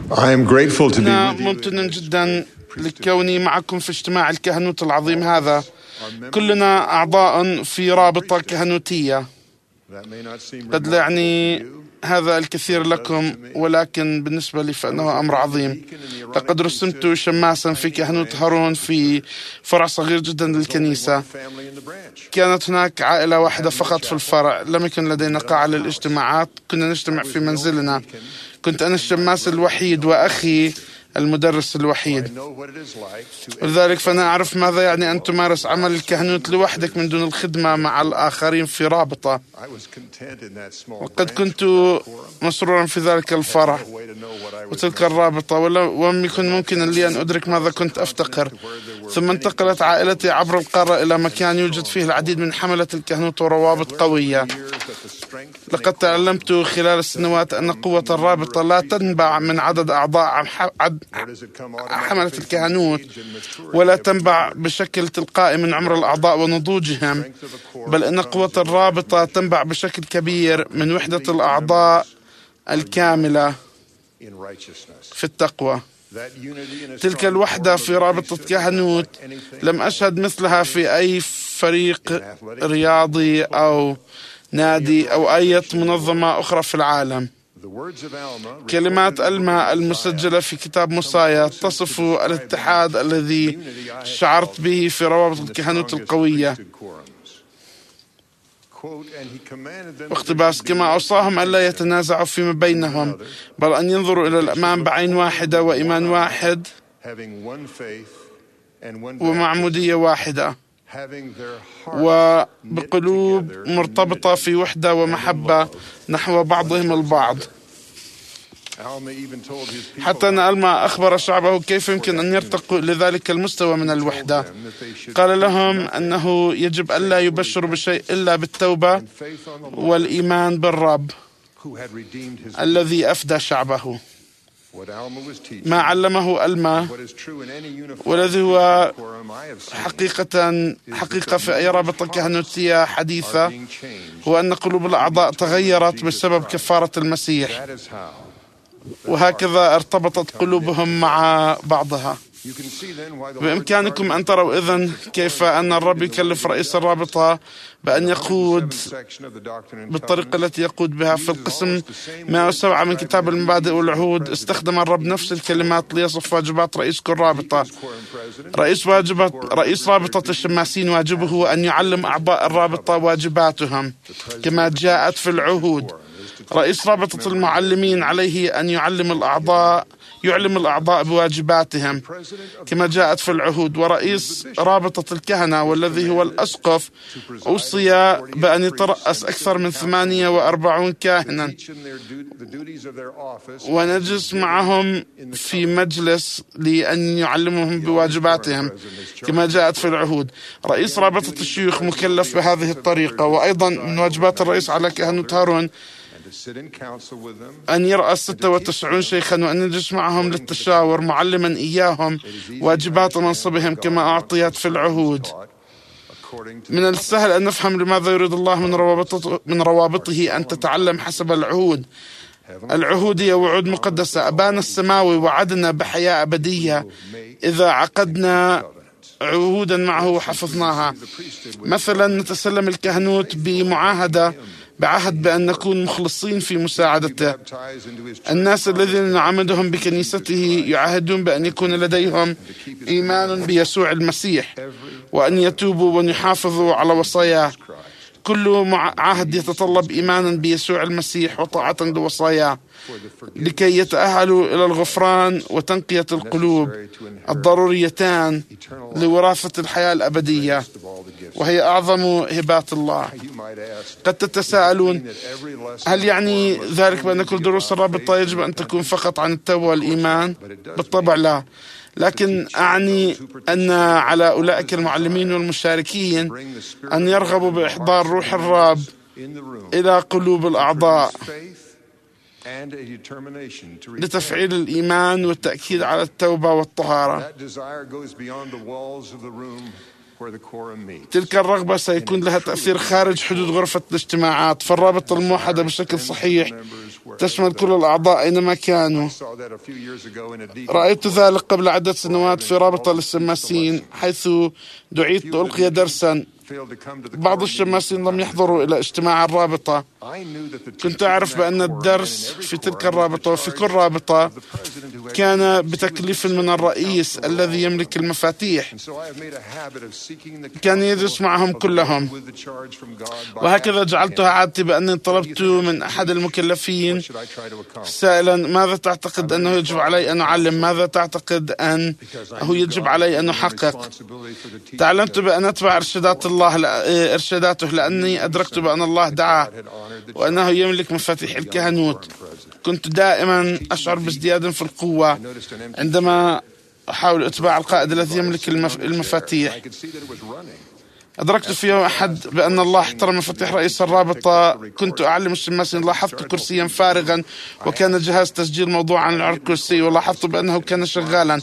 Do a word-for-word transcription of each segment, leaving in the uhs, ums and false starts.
أنا ممتن جدا لكوني معكم في اجتماع الكهنوت العظيم هذا. كلنا أعضاء في رابطة كهنوتية. قد لا يعني هذا الكثير لكم، ولكن بالنسبة لي فإنه أمر عظيم. لقد رسمت شماسا في كهنوت هارون في فرع صغير جدا للكنيسة. كانت هناك عائلة واحدة فقط في الفرع، لم يكن لدينا قاعة للاجتماعات، كنا نجتمع في منزلنا. كنت أنا الشماس الوحيد وأخي المدرس الوحيد، ولذلك فأنا أعرف ماذا يعني أن تمارس عمل الكهنوت لوحدك من دون الخدمة مع الآخرين في رابطة. وقد كنت مسرورا في ذلك الفرع وتلك الرابطة، ولم يكن ممكنا لي أن أدرك ماذا كنت أفتقر. ثم انتقلت عائلتي عبر القارة إلى مكان يوجد فيه العديد من حملة الكهنوت وروابط قوية. لقد تعلمت خلال السنوات أن قوة الرابطة لا تنبع من عدد أعضاء حملة الكهنوت، ولا تنبع بشكل تلقائي من عمر الأعضاء ونضوجهم، بل إن قوة الرابطة تنبع بشكل كبير من وحدة الأعضاء الكاملة في التقوى. تلك الوحدة في رابطة كهنوت لم أشهد مثلها في أي فريق رياضي أو نادي أو أي منظمة أخرى في العالم. كلمات ألما المسجلة في كتاب موسايا تصف الاتحاد الذي شعرت به في روابط الكهنوت القوية. واقتباس: كما أوصاهم ألا يتنازعوا فيما بينهم، بل أن ينظروا إلى الأمام بعين واحدة وإيمان واحد ومعمودية واحدة، وبقلوب مرتبطة في وحدة ومحبة نحو بعضهم البعض. حتى أن ألما أخبر شعبه كيف يمكن أن يرتقوا لذلك المستوى من الوحدة. قال لهم أنه يجب ألا يبشروا بشيء إلا بالتوبة والإيمان بالرب الذي أفدى شعبه. ما علمه ألما والذي هو حقيقة حقيقة في أي رابطة كهنوتية حديثة هو أن قلوب الأعضاء تغيرت بسبب كفارة المسيح، وهكذا ارتبطت قلوبهم مع بعضها. بإمكانكم أن تروا إذن كيف أن الرب يكلف رئيس الرابطة بأن يقود بالطريقة التي يقود بها. في القسم مئة وسبعة من كتاب المبادئ والعهود استخدم الرب نفس الكلمات ليصف واجبات رئيس كل رابطة. رئيس واجبة رئيس رابطة الشماسين واجبه أن يعلم أعضاء الرابطة واجباتهم كما جاءت في العهود. رئيس رابطة المعلمين عليه أن يعلم الأعضاء يعلم الأعضاء بواجباتهم كما جاءت في العهود. ورئيس رابطة الكهنة والذي هو الأسقف أوصي بأن يترأس أكثر من ثمانية وأربعين كاهنا ونجلس معهم في مجلس لأن يعلمهم بواجباتهم كما جاءت في العهود. رئيس رابطة الشيوخ مكلف بهذه الطريقة. وأيضا من واجبات الرئيس على كهنوت هارون أن يرأس ستة وتسعين شيخا وأن يجلس معهم للتشاور معلما إياهم واجبات منصبهم كما أعطيت في العهود. من السهل أن نفهم لماذا يريد الله من روابطه, من روابطه أن تتعلم حسب العهود. العهود هي وعود مقدسة. أبانا السماوي وعدنا بحياة أبدية إذا عقدنا عهودا معه وحفظناها. مثلا نتسلم الكهنوت بمعاهدة بعهد بأن نكون مخلصين في مساعدته. الناس الذين نعمدهم بكنيسته يعاهدون بأن يكون لديهم إيمان بيسوع المسيح وأن يتوبوا ويحافظوا على وصاياه. كل عهد يتطلب إيمانا بيسوع المسيح وطاعة لوصاياه لكي يتأهلوا إلى الغفران وتنقية القلوب الضروريتان لوراثة الحياة الأبدية، وهي أعظم هبات الله. قد تتساءلون هل يعني ذلك بأن كل دروس الرابطة يجب أن تكون فقط عن التوبة والإيمان؟ بالطبع لا، لكن أعني أن على أولئك المعلمين والمشاركين أن يرغبوا بإحضار روح الرب إلى قلوب الأعضاء لتفعيل الإيمان والتأكيد على التوبة والطهارة. تلك الرغبة سيكون لها تأثير خارج حدود غرفة الاجتماعات، فالرابطة الموحدة بشكل صحيح تشمل كل الأعضاء أينما كانوا. رأيت ذلك قبل عدة سنوات في رابطة للشماسين، حيث دعيت لألقي درسا. بعض الشماسين لم يحضروا إلى اجتماع الرابطة. كنت أعرف بأن الدرس في تلك الرابطة وفي كل رابطة كان بتكليف من الرئيس الذي يملك المفاتيح، كان يدرس معهم كلهم، وهكذا جعلتها عادتي بأني طلبت من أحد المكلفين سائلا: ماذا تعتقد أنه يجب علي أن أعلم؟ ماذا تعتقد أنه يجب علي أن أحقق؟ تعلمت بأن أتبع إرشادات الله إرشاداته، لأني أدركت بأن الله دعاه وأنه يملك مفاتيح الكهنوت. كنت دائما أشعر بازدياد في القوة عندما أحاول إتباع القائد الذي يملك المفاتيح. أدركت في يوم أحد بأن الله احترم مفاتيح رئيس الرابطة. كنت أعلم الشماسين، لاحظت كرسيا فارغا وكان جهاز تسجيل موضوعا على الكرسي، ولاحظت بأنه كان شغالا،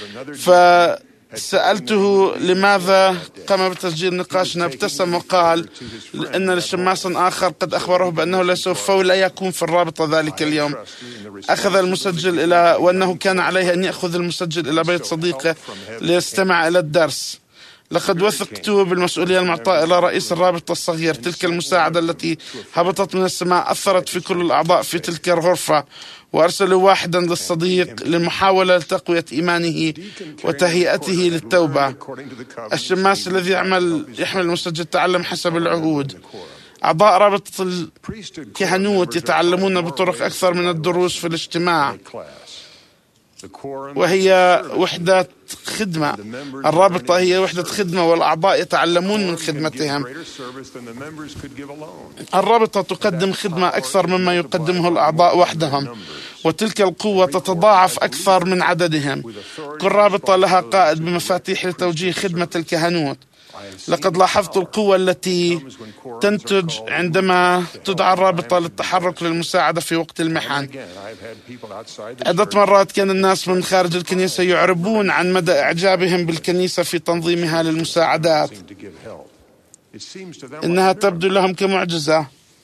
فسألته لماذا قام بتسجيل نقاشنا. ابتسم وقال إن للشماس آخر قد أخبره بأنه لا سوف لا يكون في الرابطة ذلك اليوم. أخذ المسجل إلى وأنه كان عليه أن يأخذ المسجل إلى بيت صديقه ليستمع إلى الدرس. لقد وثقت بالمسؤولية المعطاة إلى رئيس الرابطة الصغير. تلك المساعدة التي هبطت من السماء أثرت في كل الأعضاء في تلك الغرفة، وأرسلوا واحدا للصديق لمحاولة لتقوية إيمانه وتهيئته للتوبة. الشماس الذي يعمل يحمل المسجل تعلم حسب العهود. أعضاء رابطة الكهنوت يتعلمون بطرق أكثر من الدروس في الاجتماع، وهي وحدة خدمة. الرابطة هي وحدة خدمة، والأعضاء يتعلمون من خدمتهم. الرابطة تقدم خدمة أكثر مما يقدمه الأعضاء وحدهم، وتلك القوة تتضاعف أكثر من عددهم. كل رابطة لها قائد بمفاتيح لتوجيه خدمة الكهنوت. لقد لاحظت القوة التي تنتج عندما تدعى الرابطة للتحرك للمساعدة في وقت المحن. عدة مرات كان الناس من خارج الكنيسة يعربون عن مدى إعجابهم بالكنيسة في تنظيمها للمساعدات. إنها تبدو لهم كمعجزة.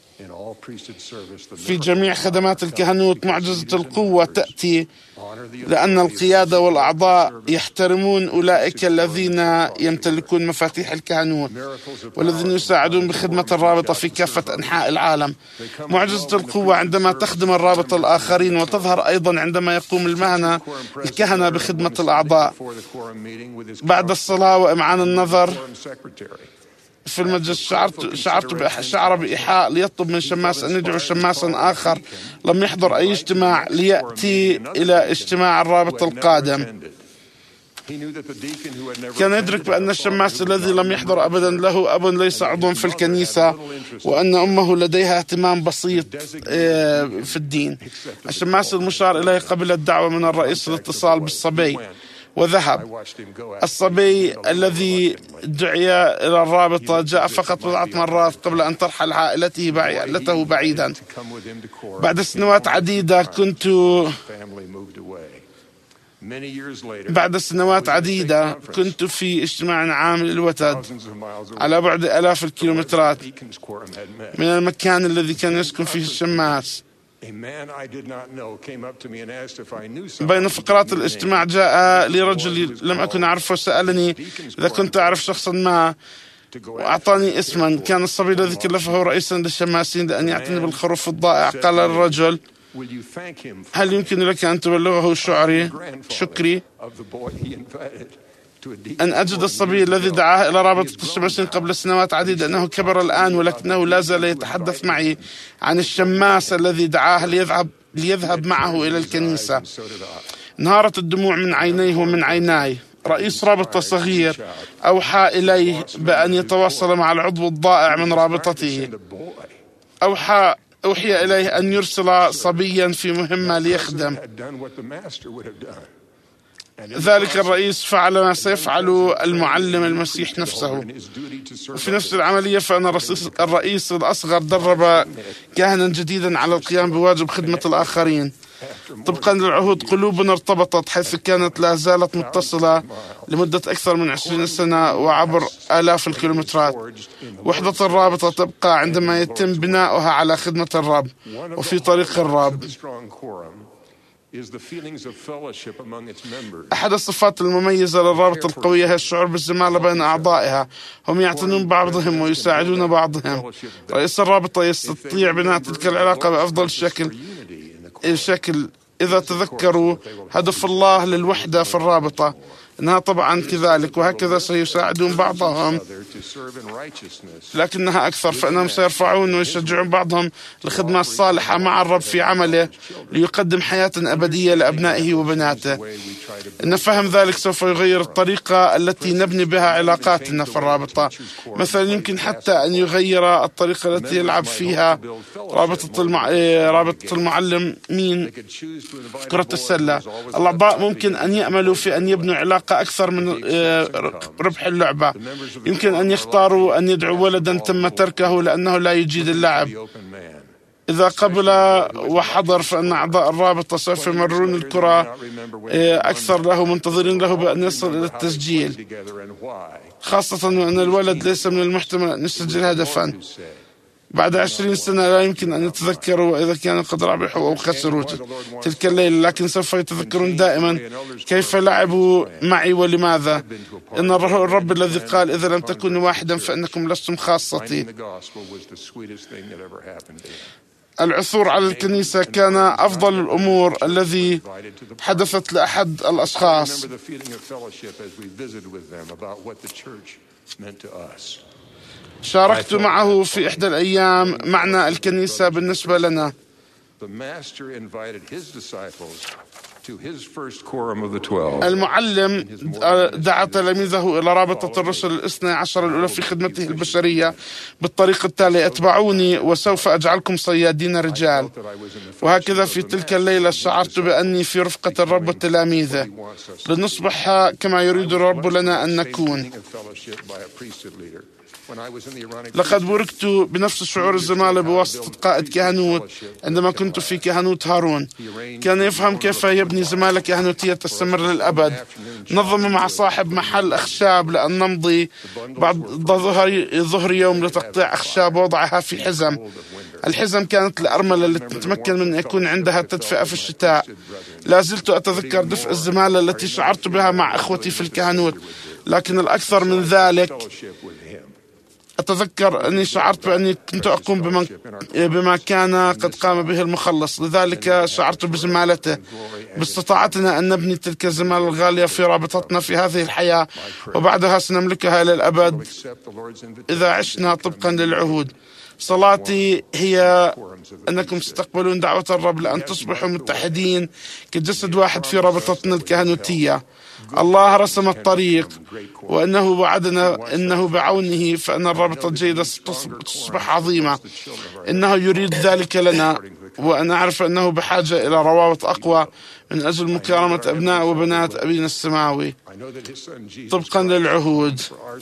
في جميع خدمات الكهنوت معجزة القوة تأتي لأن القيادة والأعضاء يحترمون أولئك الذين يمتلكون مفاتيح الكهنوت والذين يساعدون بخدمة الرابطة في كافة أنحاء العالم. معجزة القوة عندما تخدم الرابطة الآخرين، وتظهر أيضا عندما يقوم المهنة الكهنة بخدمة الأعضاء. بعد الصلاة وإمعان النظر في المجلس شعرت شعرت شعر بإيحاء ليطلب من شماس أن يدعو شماسا آخر لم يحضر أي اجتماع ليأتي إلى اجتماع الرابطة القادم. كان يدرك بأن الشماس الذي لم يحضر أبدا له أب ليس عضوا في الكنيسة، وأن أمه لديها اهتمام بسيط في الدين. الشماس المشار إليه قبل الدعوة من الرئيس الاتصال بالصبي وذهب. الصبي الذي دعي إلى الرابطة جاء فقط بضعة مرات قبل أن ترحل عائلته عائلته بعيدا. بعد سنوات عديدة كنت بعد سنوات عديدة كنت في اجتماع عام للوتد على بعد آلاف الكيلومترات من المكان الذي كان يسكن فيه الشماس. بين فقرات الاجتماع جاء لي رجل لم أكن أعرفه، سألني إذا كنت أعرف شخصا ما، وأعطاني اسما. كان الصبي الذي كلفه رئيسا للشماسين لأن يعتني بالخروف الضائع. قال للرجل: هل يمكن لك أن تبلغه شعري شكري أن أجد الصبي الذي دعاه إلى رابطة الشماسين قبل سنوات عديدة أنه كبر الآن، ولكنه لا زال يتحدث معي عن الشماس الذي دعاه ليذهب ليذهب معه إلى الكنيسة. انهارت الدموع من عينيه ومن عيناي. رئيس رابطة صغير أوحى إليه بأن يتواصل مع العضو الضائع من رابطته. أوحى أوحي إليه أن يرسل صبيا في مهمة ليخدم. ذلك الرئيس فعل ما سيفعل المعلم المسيح نفسه. وفي نفس العملية فإن الرئيس الأصغر درب كاهنا جديدا على القيام بواجب خدمة الآخرين. طبقا للعهود قلوبنا ارتبطت، حيث كانت لا زالت متصلة لمدة أكثر من عشرين سنة وعبر آلاف الكيلومترات. وحدة الرابطة تبقى عندما يتم بناؤها على خدمة الرب وفي طريق الرب. أحد الصفات المميزة للرابطة القوية هي الشعور بالزمالة بين أعضائها، هم يعتنون بعضهم ويساعدون بعضهم. رئيس الرابطة يستطيع بناء تلك العلاقة بأفضل شكل شكل إذا تذكروا هدف الله للوحدة في الرابطة، إنها طبعا كذلك، وهكذا سيساعدون بعضهم لكنها أكثر، فإنهم سيرفعون ويشجعون بعضهم للخدمة الصالحة مع الرب في عمله ليقدم حياة أبدية لأبنائه وبناته. إن فهم ذلك سوف يغير الطريقة التي نبني بها علاقاتنا في الرابطة. مثلا يمكن حتى أن يغير الطريقة التي يلعب فيها رابطة المع... رابطة المعلمين في كرة السلة. الأعضاء ممكن أن يأملوا في أن يبنوا علاقة أكثر من ربح اللعبة. يمكن أن يختاروا أن يدعوا ولدا تم تركه لأنه لا يجيد اللعب. إذا قبل وحضر فإن أعضاء الرابطة سوف يمررون الكرة أكثر له، منتظرين له بأن يصل إلى التسجيل، خاصة وأن الولد ليس من المحتمل أن يسجل هدفا. بعد عشرين سنة لا يمكن أن يتذكروا إذا كانوا قد ربحوا أو خسروا تلك الليلة، لكن سوف يتذكرون دائما كيف لعبوا معي ولماذا. إن الرب الذي قال إذا لم تكونوا واحدا فإنكم لستم خاصتي. العثور على الكنيسة كان أفضل الأمور الذي حدثت لأحد الأشخاص. شاركت معه في إحدى الأيام معنى الكنيسة بالنسبة لنا. المعلم دعا تلاميذه إلى رابطة الرسل الاثنى عشر الأولى في خدمته البشرية بالطريقة التالية: اتبعوني وسوف أجعلكم صيادين رجال. وهكذا في تلك الليلة شعرت بأني في رفقة الرب وتلاميذه لنصبح كما يريد الرب لنا أن نكون. لقد بوركت بنفس شعور الزمالة بواسطة قائد كهنوت عندما كنت في كهنوت هارون. كان يفهم كيف يبني زمالة كهنوتية تستمر للأبد. نظم مع صاحب محل أخشاب لأن نمضي بعد ظهر يوم لتقطيع أخشاب ووضعها في حزم. الحزم كانت الأرملة التي تتمكن من أن يكون عندها تدفئة في الشتاء. لا زلت أتذكر دفء الزمالة التي شعرت بها مع أخوتي في الكهنوت، لكن الأكثر من ذلك أتذكر أني شعرت بأني كنت أقوم بما, بما كان قد قام به المخلص، لذلك شعرت بزمالته. باستطاعتنا أن نبني تلك الزمالة الغالية في رابطتنا في هذه الحياة، وبعدها سنملكها إلى الأبد إذا عشنا طبقا للعهود. صلاتي هي أنكم ستقبلون دعوة الرب لأن تصبحوا متحدين كجسد واحد في رابطتنا الكهنوتية. الله رسم الطريق، وأنه وعدنا أنه بعونه فإن الرابطة الجيدة تصبح عظيمة. إنه يريد ذلك لنا، وأنا أعرف أنه بحاجة إلى روابط أقوى من أجل مكارمة أبناء وبنات أبينا السماوي طبقا للعهود.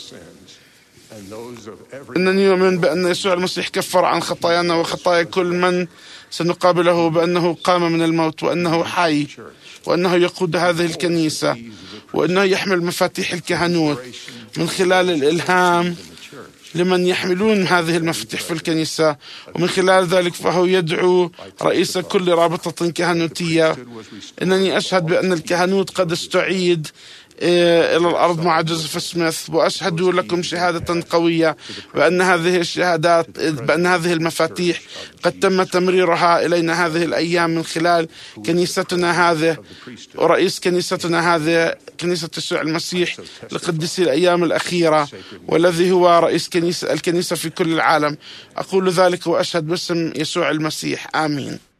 إنني يؤمن بأن يسوع المسيح كفر عن خطايانا وخطايا كل من سنقابله، بأنه قام من الموت، وأنه حي، وأنه يقود هذه الكنيسة، وأنه يحمل مفاتيح الكهنوت من خلال الإلهام لمن يحملون هذه المفاتيح في الكنيسة. ومن خلال ذلك فهو يدعو رئيس كل رابطة كهنوتية. إنني أشهد بأن الكهنوت قد استعيد إلى الأرض مع جوزيف سميث، وأشهد لكم شهادة قوية بأن هذه الشهادات بأن هذه المفاتيح قد تم تمريرها إلينا هذه الأيام من خلال كنيستنا هذه ورئيس كنيستنا هذه، كنيسة يسوع المسيح لقديسي الأيام الأخيرة، والذي هو رئيس كنيسة الكنيسة في كل العالم. أقول ذلك وأشهد باسم يسوع المسيح، آمين.